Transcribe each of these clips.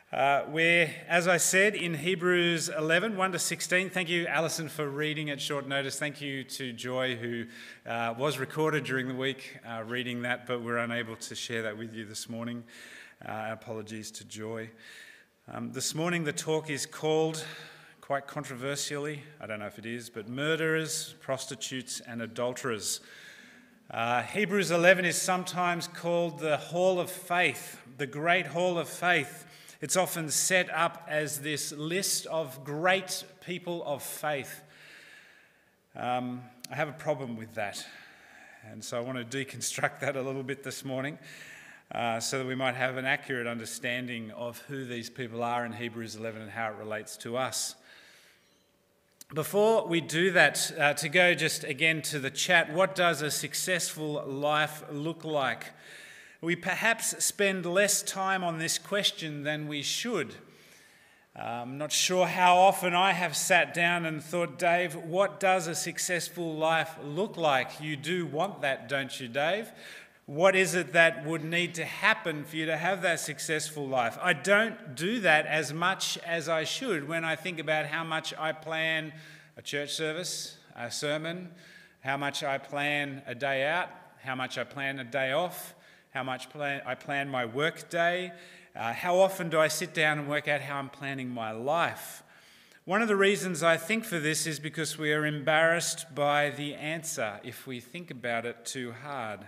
We're, as I said, in Hebrews 11, 1 to 16. Thank you, Alison, for reading at short notice. Thank you to Joy, who was recorded during the week reading that, but we're unable to share that with you this morning. Apologies to Joy. This morning the talk is called, quite controversially, I don't know if it is, but murderers, prostitutes and adulterers. Hebrews 11 is sometimes called the Hall of Faith, the Great Hall of Faith. It's often set up as this list of great people of faith. I have a problem with that, and so I want to deconstruct that a little bit this morning so that we might have an accurate understanding of who these people are in Hebrews 11 and how it relates to us. Before we do that, to go just again to the chat, what does a successful life look like? We perhaps spend less time on this question than we should. I'm not sure how often I have sat down and thought, Dave, what does a successful life look like? You do want that, don't you, Dave? What is it that would need to happen for you to have that successful life? I don't do that as much as I should when I think about how much I plan a church service, a sermon, how much I plan a day out, how much I plan a day off, how much I plan my work day. How often do I sit down and work out how I'm planning my life? One of the reasons I think for this is because we are embarrassed by the answer if we think about it too hard.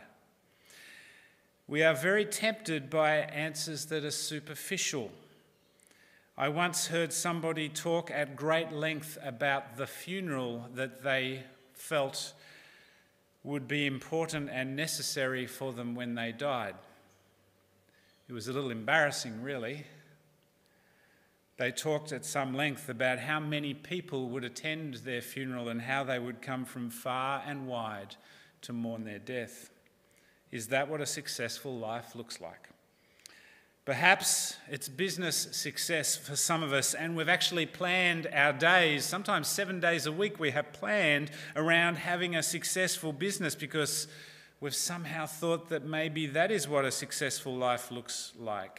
We are very tempted by answers that are superficial. I once heard somebody talk at great length about the funeral that they felt would be important and necessary for them when they died. It was a little embarrassing, really. They talked at some length about how many people would attend their funeral and how they would come from far and wide to mourn their death. Is that what a successful life looks like? Perhaps it's business success for some of us, and we've actually planned our days, sometimes 7 days a week we have planned around having a successful business because we've somehow thought that maybe that is what a successful life looks like.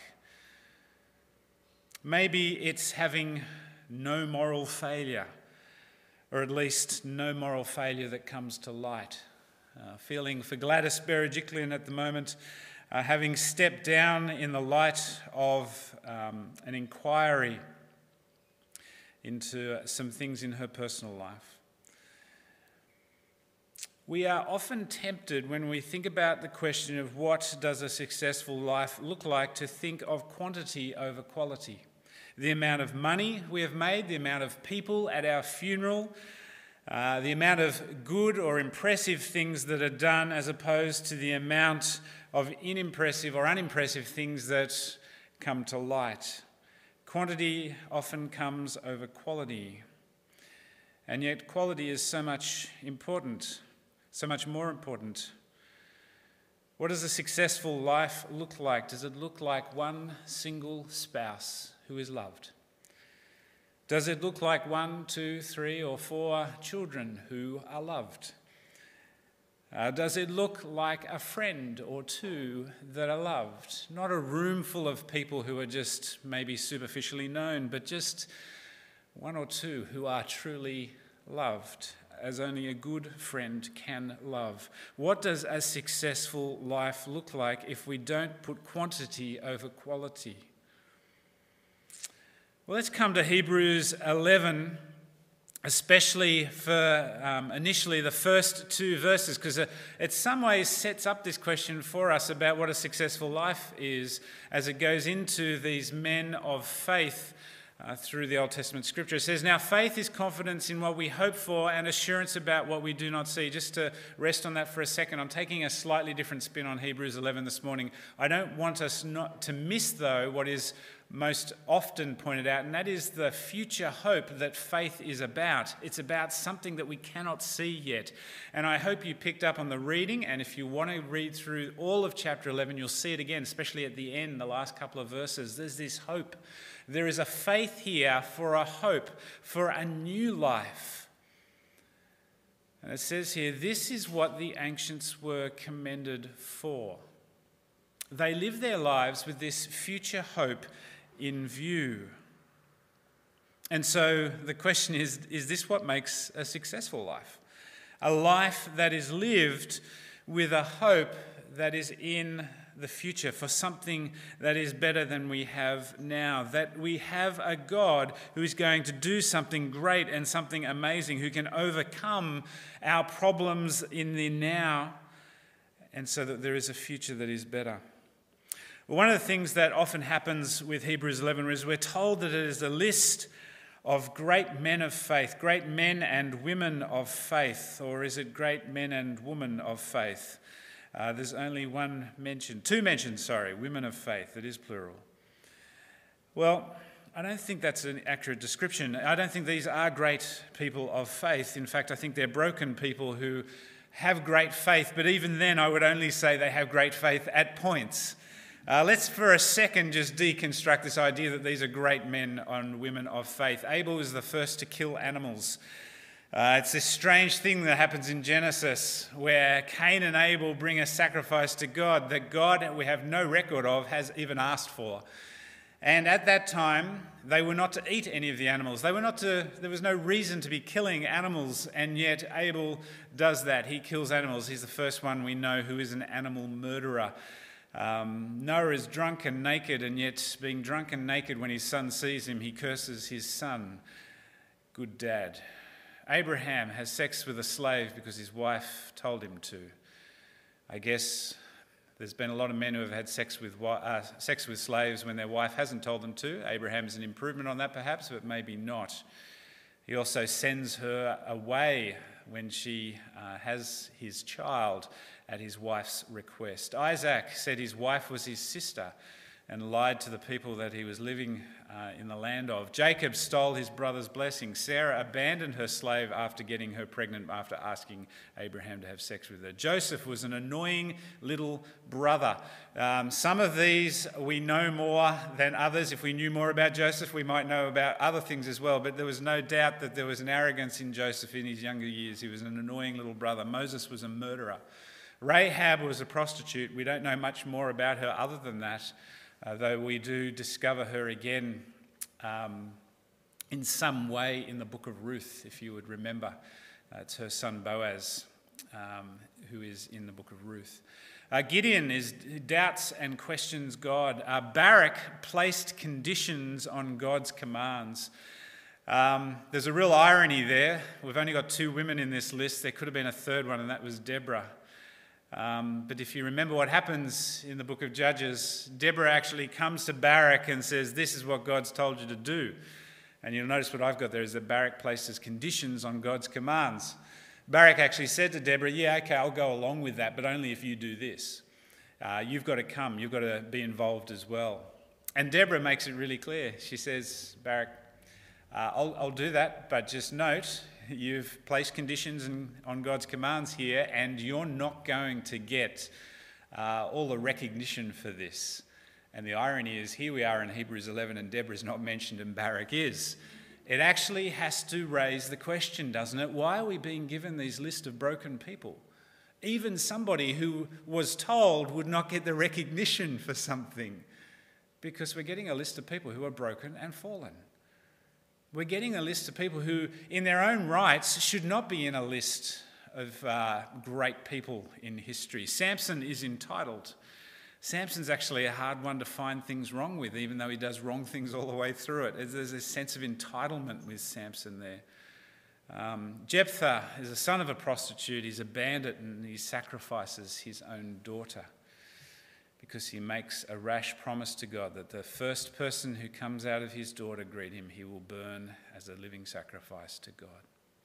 Maybe it's having no moral failure, or at least no moral failure that comes to light. Feeling for Gladys Berejiklian at the moment, having stepped down in the light of an inquiry into some things in her personal life. We are often tempted when we think about the question of what does a successful life look like to think of quantity over quality. The amount of money we have made, the amount of people at our funeral, the amount of good or impressive things that are done as opposed to the amount of unimpressive or unimpressive things that come to light. Quantity often comes over quality. And yet quality is so much more important. What does a successful life look like? Does it look like one single spouse who is loved? Does it look like 1, 2, 3 or 4 children who are loved? Does it look like a friend or two that are loved? Not a room full of people who are just maybe superficially known, but just 1 or 2 who are truly loved, as only a good friend can love. What does a successful life look like if we don't put quantity over quality? Well, let's come to Hebrews 11, especially for initially the first 2 verses, because it in some ways sets up this question for us about what a successful life is as it goes into these men of faith through the Old Testament scripture. It says, now faith is confidence in what we hope for and assurance about what we do not see. Just to rest on that for a second, I'm taking a slightly different spin on Hebrews 11 this morning. I don't want us not to miss, though, what is most often pointed out, and that is the future hope that faith is about. It's about something that we cannot see yet. And I hope you picked up on the reading, and if you want to read through all of chapter 11, you'll see it again, especially at the end, the last couple of verses. There's this hope. There is a faith here for a hope, for a new life. And it says here, this is what the ancients were commended for. They lived their lives with this future hope in view. And so the question is this what makes a successful life? A life that is lived with a hope that is in the future, for something that is better than we have now, that we have a God who is going to do something great and something amazing, who can overcome our problems in the now, and so that there is a future that is better. One of the things that often happens with Hebrews 11 is we're told that it is a list of great men of faith, great men and women of faith, or is it great men and women of faith? There's only two mentions, women of faith. It is plural. Well, I don't think that's an accurate description. I don't think these are great people of faith. In fact, I think they're broken people who have great faith, but even then I would only say they have great faith at points. Let's for a second just deconstruct this idea that these are great men and women of faith. Abel is the first to kill animals. It's this strange thing that happens in Genesis where Cain and Abel bring a sacrifice to God that God, we have no record of, has even asked for. And at that time, they were not to eat any of the animals. There was no reason to be killing animals, and yet Abel does that. He kills animals. He's the first one we know who is an animal murderer. Noah is drunk and naked, and yet being drunk and naked when his son sees him, he curses his son. Good dad. Abraham has sex with a slave because his wife told him to. I guess there's been a lot of men who have had sex with slaves when their wife hasn't told them to. Abraham is an improvement on that perhaps, but maybe not. He also sends her away when she has his child at his wife's request. Isaac said his wife was his sister and lied to the people that he was living in the land of. Jacob stole his brother's blessing. Sarah abandoned her slave after getting her pregnant, after asking Abraham to have sex with her. Joseph was an annoying little brother. Some of these we know more than others. If we knew more about Joseph, we might know about other things as well, but there was no doubt that there was an arrogance in Joseph in his younger years. He was an annoying little brother. Moses was a murderer. Rahab was a prostitute. We don't know much more about her other than that. Though we do discover her again in some way in the book of Ruth, if you would remember. It's her son Boaz who is in the book of Ruth. Gideon doubts and questions God. Barak placed conditions on God's commands. There's a real irony there. We've only got 2 women in this list. There could have been a third one, and that was Deborah. But if you remember what happens in the book of Judges, Deborah actually comes to Barak and says, this is what God's told you to do. And you'll notice what I've got there is that Barak places conditions on God's commands. Barak actually said to Deborah, yeah, okay, I'll go along with that, but only if you do this. You've got to come. You've got to be involved as well. And Deborah makes it really clear. She says, Barak, I'll do that, but just note, you've placed conditions on God's commands here, and you're not going to get all the recognition for this. And the irony is, here we are in Hebrews 11, and Deborah is not mentioned, and Barak is. It actually has to raise the question, doesn't it? Why are we being given these list of broken people? Even somebody who was told would not get the recognition for something, because we're getting a list of people who are broken and fallen. We're getting a list of people who, in their own rights, should not be in a list of great people in history. Samson is entitled. Samson's actually a hard one to find things wrong with, even though he does wrong things all the way through it. There's a sense of entitlement with Samson there. Jephthah is a son of a prostitute. He's a bandit, and he sacrifices his own daughter because he makes a rash promise to God that the first person who comes out of his door to greet him, he will burn as a living sacrifice to God.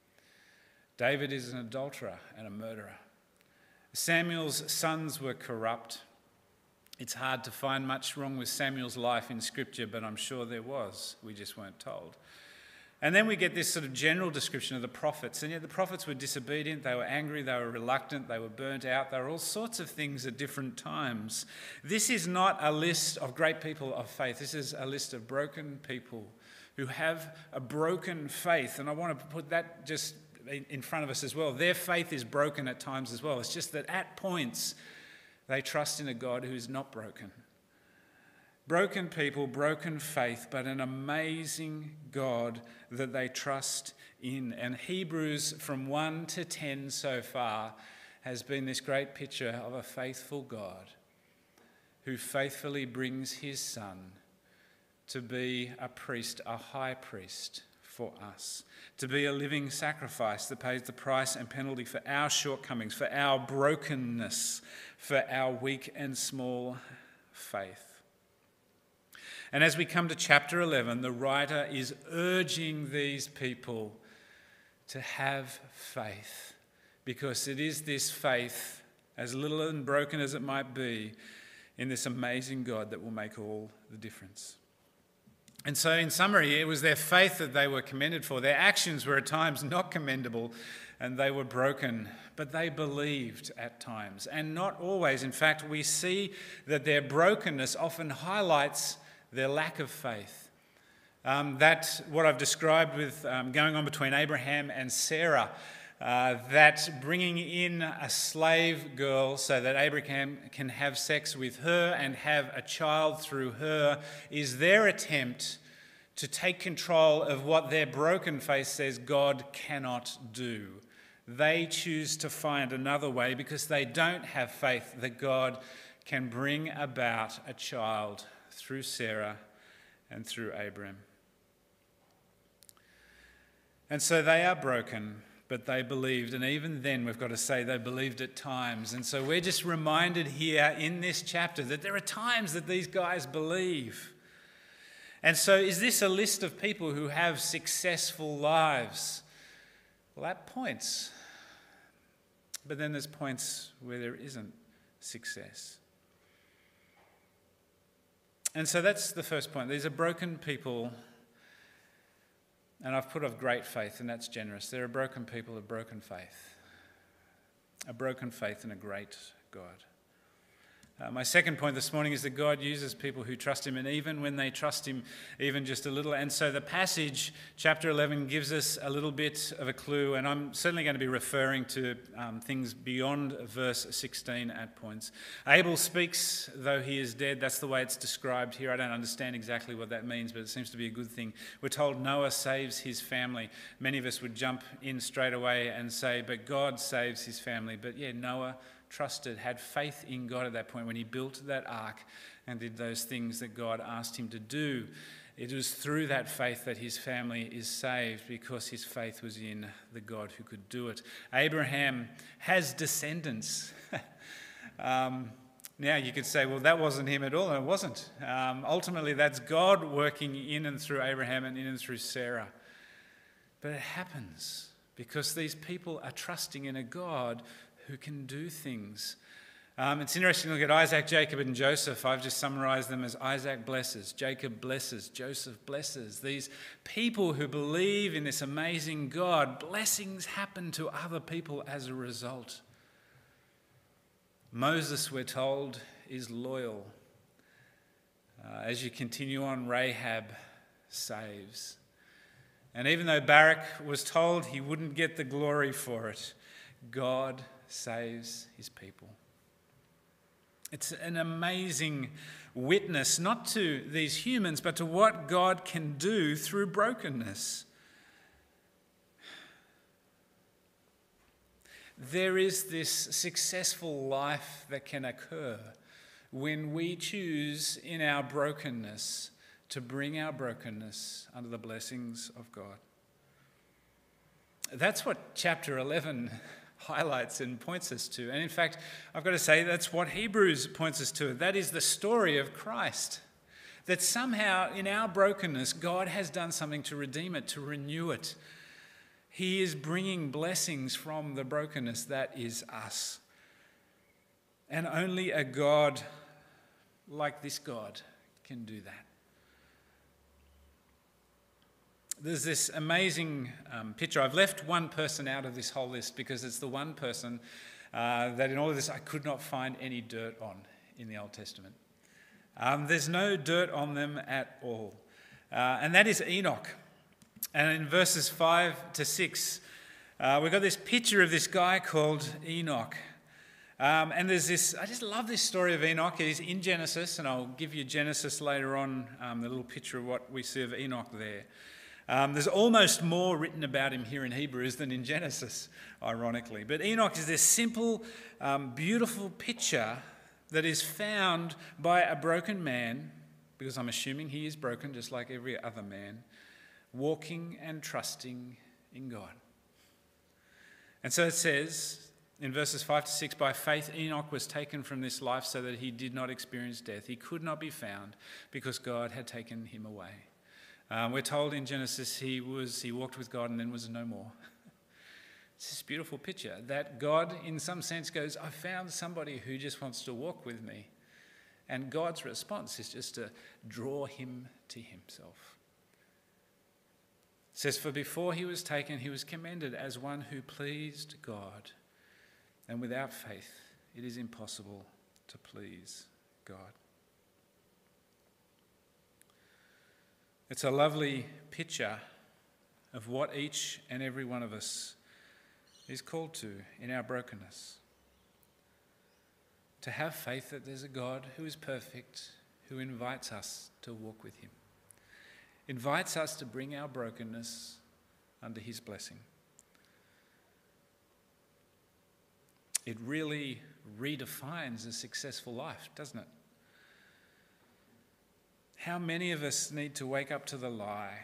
David is an adulterer and a murderer. Samuel's sons were corrupt. It's hard to find much wrong with Samuel's life in Scripture, but I'm sure there was. We just weren't told. And then we get this sort of general description of the prophets. And yet the prophets were disobedient, they were angry, they were reluctant, they were burnt out. There were all sorts of things at different times. This is not a list of great people of faith. This is a list of broken people who have a broken faith. And I want to put that just in front of us as well. Their faith is broken at times as well. It's just that at points they trust in a God who is not broken. Broken people, broken faith, but an amazing God that they trust in. And Hebrews from 1 to 10 so far has been this great picture of a faithful God who faithfully brings his Son to be a priest, a high priest for us, to be a living sacrifice that pays the price and penalty for our shortcomings, for our brokenness, for our weak and small faith. And as we come to chapter 11, the writer is urging these people to have faith, because it is this faith, as little and broken as it might be, in this amazing God that will make all the difference. And so in summary, it was their faith that they were commended for. Their actions were at times not commendable and they were broken, but they believed at times, and not always. In fact, we see that their brokenness often highlights their lack of faith. That what I've described with going on between Abraham and Sarah, that bringing in a slave girl so that Abraham can have sex with her and have a child through her, is their attempt to take control of what their broken faith says God cannot do. They choose to find another way because they don't have faith that God can bring about a child through Sarah and through Abraham. And so they are broken, but they believed. And even then, we've got to say they believed at times. And so we're just reminded here in this chapter that there are times that these guys believe. And so is this a list of people who have successful lives? Well, at points. But then there's points where there isn't success. And so that's the first point. These are broken people, and I've put of great faith, and that's generous. There are broken people of broken faith. A broken faith in a great God. My second point this morning is that God uses people who trust him, and even when they trust him even just a little. And so the passage, chapter 11, gives us a little bit of a clue, and I'm certainly going to be referring to things beyond verse 16 at points. Abel speaks though he is dead. That's the way it's described here. I don't understand exactly what that means, but it seems to be a good thing. We're told Noah saves his family. Many of us would jump in straight away and say, but God saves his family. But yeah, Noah trusted, had faith in God at that point when he built that ark and did those things that God asked him to do. It was through that faith that his family is saved, because his faith was in the God who could do it. Abraham has descendants. Now you could say, well, that wasn't him at all, and it wasn't. Ultimately, that's God working in and through Abraham and in and through Sarah. But it happens because these people are trusting in a God who can do things. It's interesting to look at Isaac, Jacob, and Joseph. I've just summarized them as Isaac blesses, Jacob blesses, Joseph blesses. These people who believe in this amazing God, blessings happen to other people as a result. Moses, we're told, is loyal. As you continue on, Rahab saves. And even though Barak was told he wouldn't get the glory for it, God saves his people. It's an amazing witness, not to these humans, but to what God can do through brokenness. There is this successful life that can occur when we choose in our brokenness to bring our brokenness under the blessings of God. That's what chapter 11 highlights and points us to. And in fact, I've got to say that's what Hebrews points us to. That is the story of Christ. That somehow in our brokenness, God has done something to redeem it, to renew it. He is bringing blessings from the brokenness that is us. And only a God like this God can do that. There's this amazing picture. I've left one person out of this whole list because it's the one person that in all of this I could not find any dirt on in the Old Testament. There's no dirt on them at all. And that is Enoch. And in verses 5 to 6, we've got this picture of this guy called Enoch. And there's this, I just love this story of Enoch. He's in Genesis, and I'll give you Genesis later on, the little picture of what we see of Enoch there. There's almost more written about him here in Hebrews than in Genesis, ironically. But Enoch is this simple, beautiful picture that is found by a broken man, because I'm assuming he is broken just like every other man, walking and trusting in God. And so it says in verses 5 to 6, by faith Enoch was taken from this life so that he did not experience death. He could not be found because God had taken him away. We're told in Genesis he walked with God and then was no more. It's this beautiful picture that God in some sense goes, I found somebody who just wants to walk with me. And God's response is just to draw him to himself. It says, for before he was taken, he was commended as one who pleased God. And without faith, it is impossible to please God. It's a lovely picture of what each and every one of us is called to in our brokenness. To have faith that there's a God who is perfect, who invites us to walk with him. Invites us to bring our brokenness under his blessing. It really redefines a successful life, doesn't it? How many of us need to wake up to the lie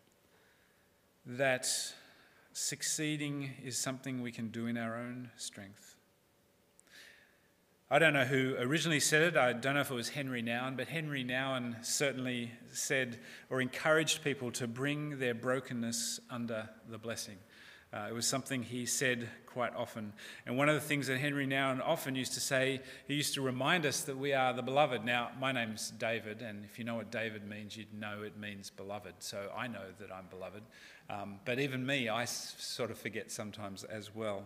that succeeding is something we can do in our own strength? I don't know who originally said it. I don't know if it was Henry Nouwen, but Henry Nouwen certainly said or encouraged people to bring their brokenness under the blessing. It was something he said quite often. And one of the things that Henry Nouwen often used to say, he used to remind us that we are the beloved. Now, my name's David, and if you know what David means, you'd know it means beloved. So I know that I'm beloved. But even me, I sort of forget sometimes as well.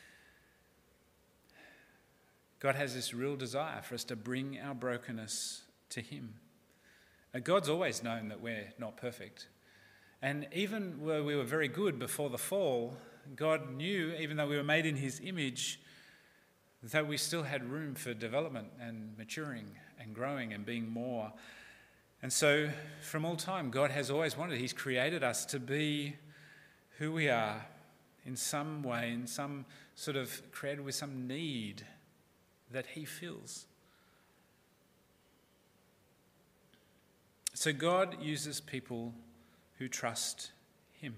God has this real desire for us to bring our brokenness to him. God's always known that we're not perfect. And even though we were very good before the fall, God knew, even though we were made in his image, that we still had room for development and maturing and growing and being more. And so from all time, God has always wanted, he's created us to be who we are in some way, in some sort of created with some need that he fills. So God uses people who trust him.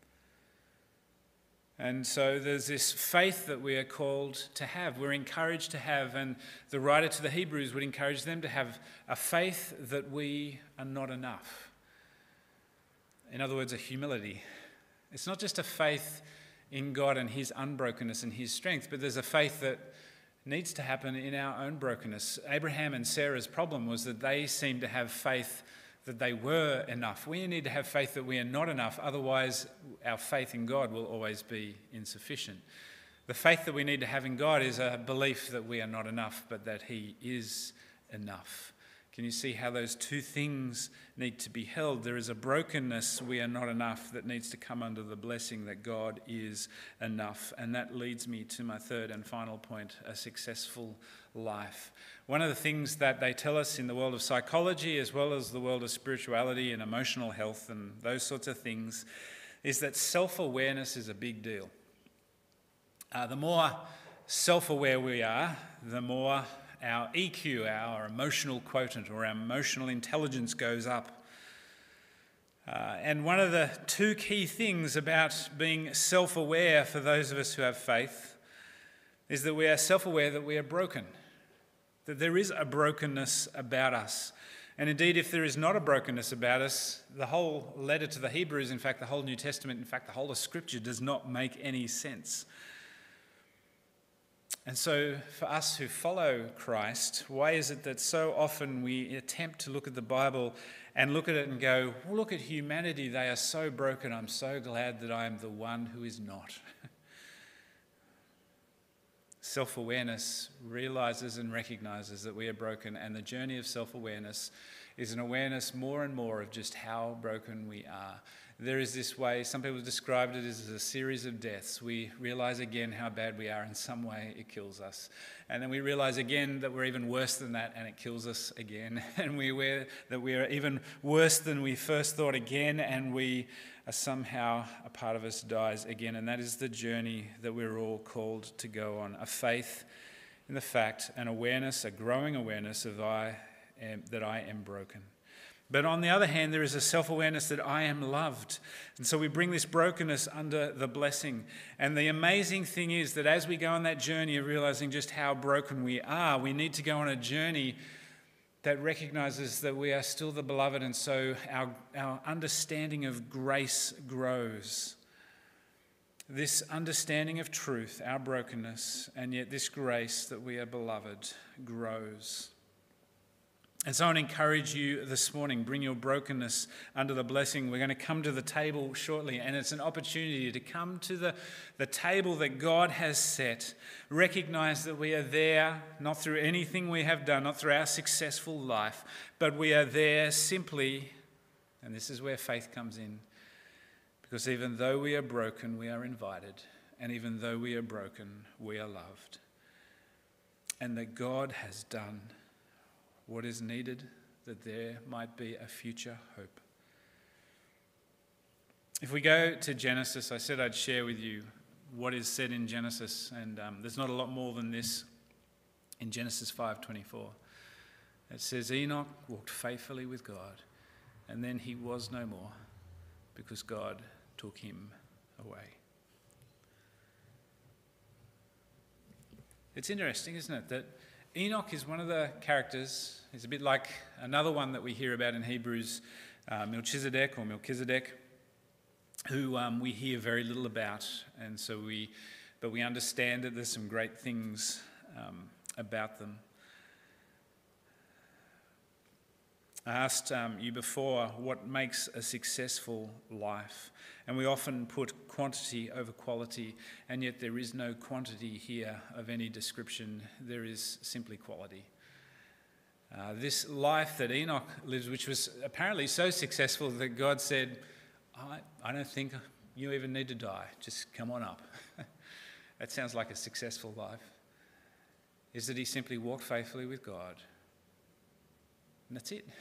And so there's this faith that we are called to have. We're encouraged to have, and the writer to the Hebrews would encourage them to have a faith that we are not enough. In other words, a humility. It's not just a faith in God and his unbrokenness and his strength, but there's a faith that needs to happen in our own brokenness. Abraham and Sarah's problem was that they seemed to have faith that they were enough. We need to have faith that we are not enough, otherwise our faith in God will always be insufficient. The faith that we need to have in God is a belief that we are not enough, but that he is enough. Can you see how those two things need to be held? There is a brokenness, we are not enough, that needs to come under the blessing that God is enough. And that leads me to my third and final point, a successful life. One of the things that they tell us in the world of psychology, as well as the world of spirituality and emotional health and those sorts of things, is that self-awareness is a big deal. The more self-aware we are, the more our EQ, our emotional quotient, or our emotional intelligence goes up. And one of the two key things about being self-aware for those of us who have faith is that we are self-aware that we are broken, that there is a brokenness about us. And indeed, if there is not a brokenness about us, the whole letter to the Hebrews, in fact, the whole New Testament, in fact, the whole of Scripture does not make any sense. And so for us who follow Christ, why is it that so often we attempt to look at the Bible and look at it and go, well, look at humanity, they are so broken, I'm so glad that I am the one who is not. Self-awareness realizes and recognizes that we are broken, and the journey of self-awareness is an awareness more and more of just how broken we are. There is this way, some people described it as a series of deaths. We realize again how bad we are. In some way, it kills us. And then we realize again that we're even worse than that, and it kills us again. And we're aware that we are even worse than we first thought again, and we are somehow, a part of us dies again. And that is the journey that we're all called to go on. A faith in the fact, an awareness, a growing awareness of that I am broken. But on the other hand, there is a self-awareness that I am loved. And so we bring this brokenness under the blessing. And the amazing thing is that as we go on that journey of realizing just how broken we are, we need to go on a journey that recognizes that we are still the beloved. And so our understanding of grace grows. This understanding of truth, our brokenness, and yet this grace that we are beloved grows. And so I want to encourage you this morning, bring your brokenness under the blessing. We're going to come to the table shortly, and it's an opportunity to come to the table that God has set. Recognize that we are there, not through anything we have done, not through our successful life, but we are there simply, and this is where faith comes in, because even though we are broken, we are invited, and even though we are broken, we are loved. And that God has done what is needed, that there might be a future hope. If we go to Genesis, I said I'd share with you what is said in Genesis, and there's not a lot more than this in Genesis 5:24. It says, Enoch walked faithfully with God, and then he was no more, because God took him away. It's interesting, isn't it, that Enoch is one of the characters. He's a bit like another one that we hear about in Hebrews, Melchizedek, who we hear very little about, and so we understand that there's some great things about them. I asked you before what makes a successful life, and we often put quantity over quality, and yet there is no quantity here of any description. There is simply quality. This life that Enoch lives, which was apparently so successful that God said, I don't think you even need to die, just come on up. That sounds like a successful life. Is that he simply walked faithfully with God. And that's it.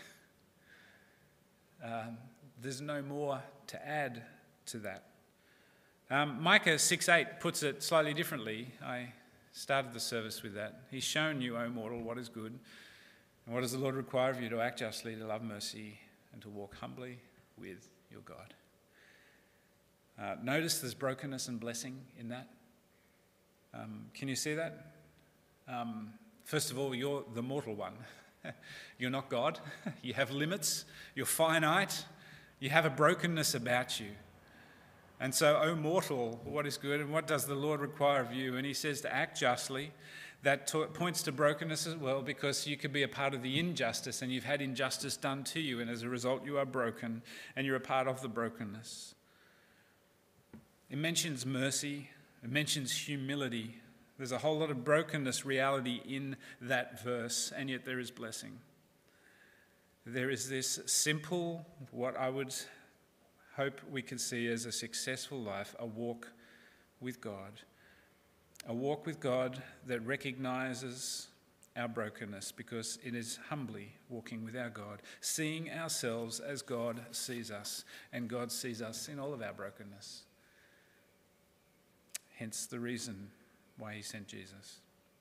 There's no more to add to that. Micah 6:8 puts it slightly differently. I started the service with that. He's shown you, O mortal, what is good. And what does the Lord require of you? To act justly, to love mercy, and to walk humbly with your God. Notice there's brokenness and blessing in that. Can you see that? First of all, you're the mortal one. You're not God. You have limits. You're finite. You have a brokenness about you. And so, O mortal, what is good and what does the Lord require of you? And he says to act justly. That points to brokenness as well, because you could be a part of the injustice and you've had injustice done to you, and as a result you are broken and you're a part of the brokenness. It mentions mercy. It mentions humility. There's a whole lot of brokenness reality in that verse, and yet there is blessing. There is this simple, what I would hope we could see as a successful life, a walk with God. A walk with God that recognizes our brokenness, because it is humbly walking with our God, seeing ourselves as God sees us, and God sees us in all of our brokenness. Hence the reason why he sent Jesus.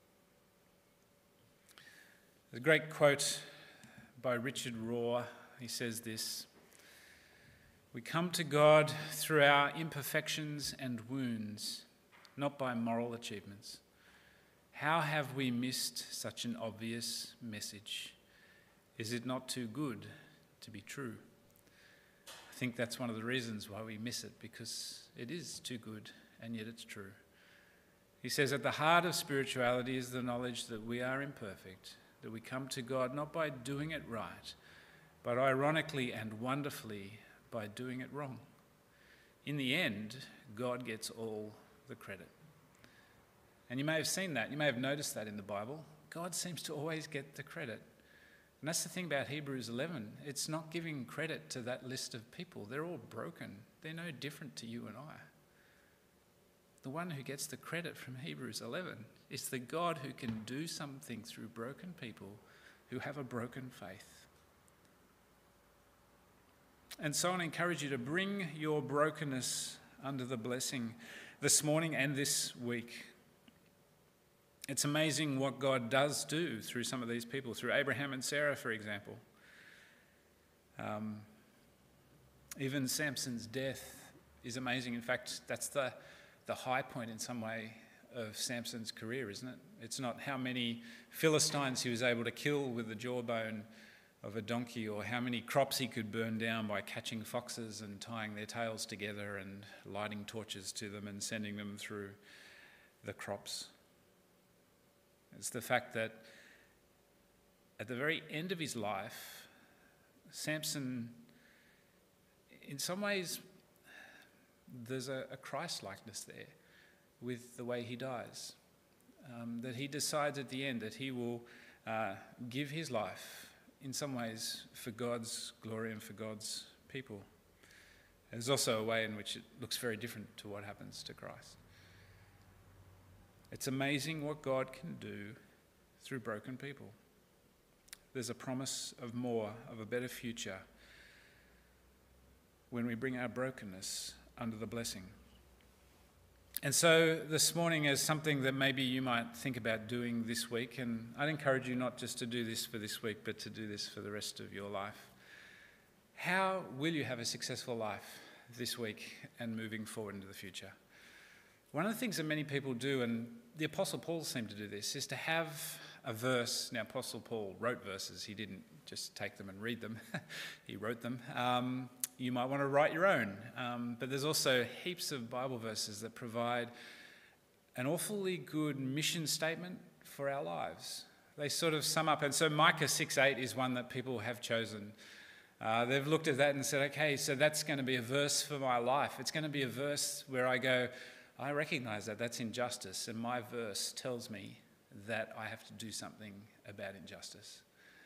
There's a great quote by Richard Rohr. He says this: "We come to God through our imperfections and wounds, not by moral achievements. How have we missed such an obvious message? Is it not too good to be true?" I think that's one of the reasons why we miss it, because it is too good, and yet it's true. He says, at the heart of spirituality is the knowledge that we are imperfect, that we come to God not by doing it right, but ironically and wonderfully by doing it wrong. In the end, God gets all the credit. And you may have seen that, you may have noticed that in the Bible. God seems to always get the credit. And that's the thing about Hebrews 11. It's not giving credit to that list of people. They're all broken. They're no different to you and I. The one who gets the credit from Hebrews 11 is the God who can do something through broken people who have a broken faith. And so I encourage you to bring your brokenness under the blessing this morning and this week. It's amazing what God does do through some of these people, through Abraham and Sarah, for example. Even Samson's death is amazing. In fact, that's the high point in some way of Samson's career, isn't it? It's not how many Philistines he was able to kill with the jawbone of a donkey, or how many crops he could burn down by catching foxes and tying their tails together and lighting torches to them and sending them through the crops. It's the fact that at the very end of his life, Samson, in some ways, there's a Christ-likeness there with the way he dies. That he decides at the end that he will give his life, in some ways, for God's glory and for God's people. There's also a way in which it looks very different to what happens to Christ. It's amazing what God can do through broken people. There's a promise of more, of a better future, when we bring our brokenness under the blessing. And so this morning is something that maybe you might think about doing this week, and I'd encourage you not just to do this for this week, but to do this for the rest of your life. How will you have a successful life this week and moving forward into the future? One of the things that many people do, and the Apostle Paul seemed to do this, is to have a verse. Now, Apostle Paul wrote verses. He didn't just take them and read them. He wrote them. You might want to write your own. But there's also heaps of Bible verses that provide an awfully good mission statement for our lives. They sort of sum up. And so Micah 6:8 is one that people have chosen. They've looked at that and said, okay, so that's going to be a verse for my life. It's going to be a verse where I go, I recognise that that's injustice, and my verse tells me that I have to do something about injustice.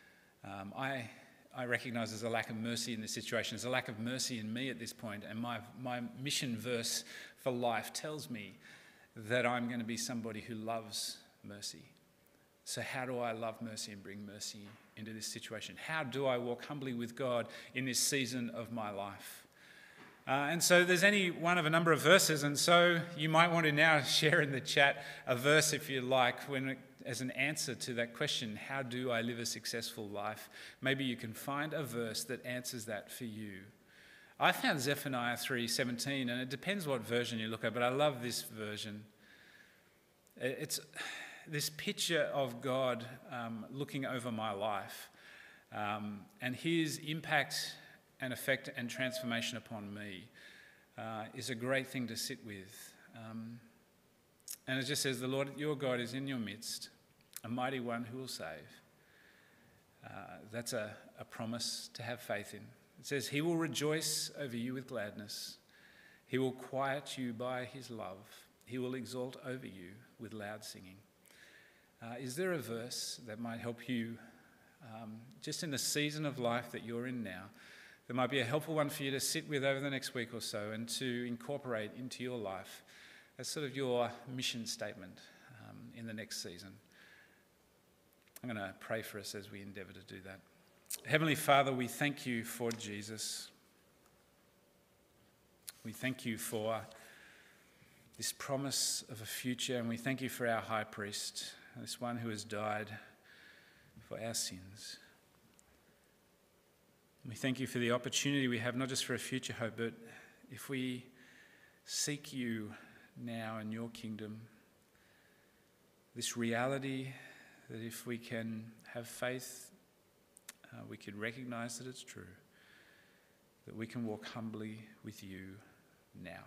I recognise there's a lack of mercy in this situation. There's a lack of mercy in me at this point, and my mission verse for life tells me that I'm going to be somebody who loves mercy. So how do I love mercy and bring mercy into this situation? How do I walk humbly with God in this season of my life? And so there's any one of a number of verses, and so you might want to now share in the chat a verse, if you like, as an answer to that question, how do I live a successful life? Maybe you can find a verse that answers that for you. I found Zephaniah 3:17, and it depends what version you look at, but I love this version. It's this picture of God looking over my life and his impact and effect and transformation upon me is a great thing to sit with. And it just says, the Lord your God is in your midst, a mighty one who will save. That's a promise to have faith in. It says, he will rejoice over you with gladness. He will quiet you by his love. He will exalt over you with loud singing. Is there a verse that might help you just in the season of life that you're in now? There might be a helpful one for you to sit with over the next week or so and to incorporate into your life as sort of your mission statement in the next season. I'm going to pray for us as we endeavour to do that. Heavenly Father, we thank you for Jesus. We thank you for this promise of a future, and we thank you for our high priest, this one who has died for our sins. We thank you for the opportunity we have, not just for a future hope, but if we seek you now in your kingdom, this reality that if we can have faith, we can recognise that it's true, that we can walk humbly with you now.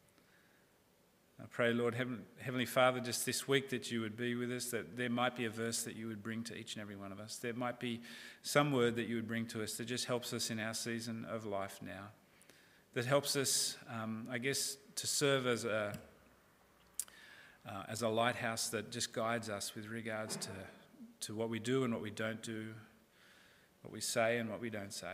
I pray, Lord, Heavenly Father, just this week that you would be with us, that there might be a verse that you would bring to each and every one of us. There might be some word that you would bring to us that just helps us in our season of life now, that helps us, to serve as a lighthouse that just guides us with regards to what we do and what we don't do, what we say and what we don't say,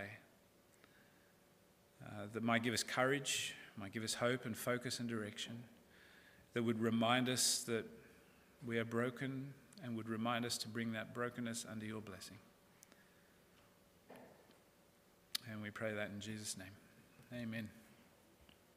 that might give us courage, might give us hope and focus and direction, that would remind us that we are broken and would remind us to bring that brokenness under your blessing. And we pray that in Jesus' name. Amen.